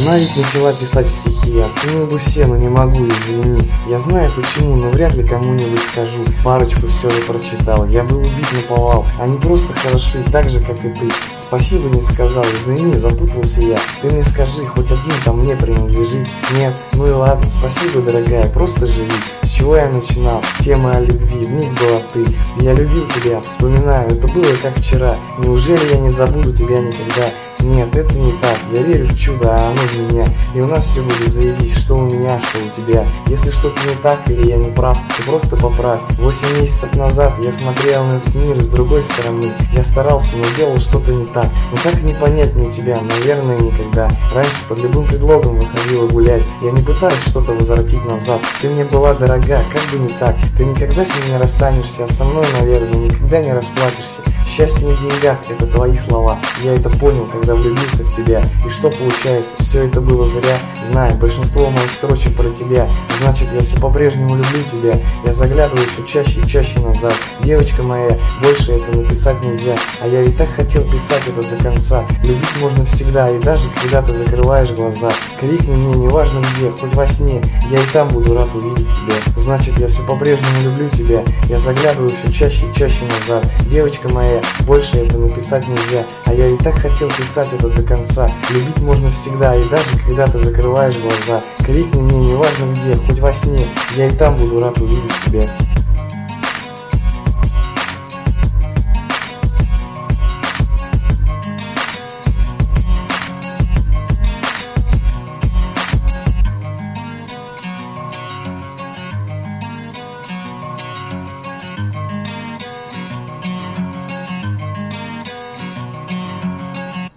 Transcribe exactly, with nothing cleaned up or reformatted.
Она ведь начала писать стихи, оценил бы все, но не могу, извини. Я знаю почему, но вряд ли кому-нибудь скажу. Парочку все же прочитал, я был убит наповал. Они просто хороши, так же, как и ты. Спасибо не сказал, извини, запутался я. Ты мне скажи, хоть один там мне принадлежит. Нет, ну и ладно, спасибо, дорогая, просто живи. С чего я начинал? Тема о любви, в них была ты. Я любил тебя, вспоминаю, это было как вчера. Неужели я не забуду тебя никогда? Нет, это не так, я верю в чудо, а оно в меня. И у нас все будет заебись, что у меня, что у тебя. Если что-то не так или я не прав, ты просто поправь. Восемь месяцев назад я смотрел на этот мир с другой стороны. Я старался, но делал что-то не так. Но как не понять мне тебя, наверное, никогда. Раньше под любым предлогом выходила гулять. Я не пытаюсь что-то возвратить назад. Ты мне была дорога, как бы не так. Ты никогда с ним не расстанешься, а со мной, наверное, никогда не расплатишься. Счастье не в деньгах, это твои слова. Я это понял, когда влюбился в тебя. И что получается, все это было зря. Знаю, большинство моих строчек про тебя. Значит, я все по-прежнему люблю тебя. Я заглядываю все чаще и чаще назад. Девочка моя, больше это написать нельзя. А я ведь так хотел писать это до конца. Любить можно всегда, и даже когда ты закрываешь глаза. Крикни мне, неважно где, хоть во сне. Я и там буду рад увидеть тебя. Значит, я все по-прежнему люблю тебя. Я заглядываю все чаще и чаще назад. Девочка моя, больше это написать нельзя. А я и так хотел писать это до конца. Любить можно всегда, и даже когда ты закрываешь глаза. Крикни мне, неважно где, хоть во сне. Я и там буду рад увидеть тебя.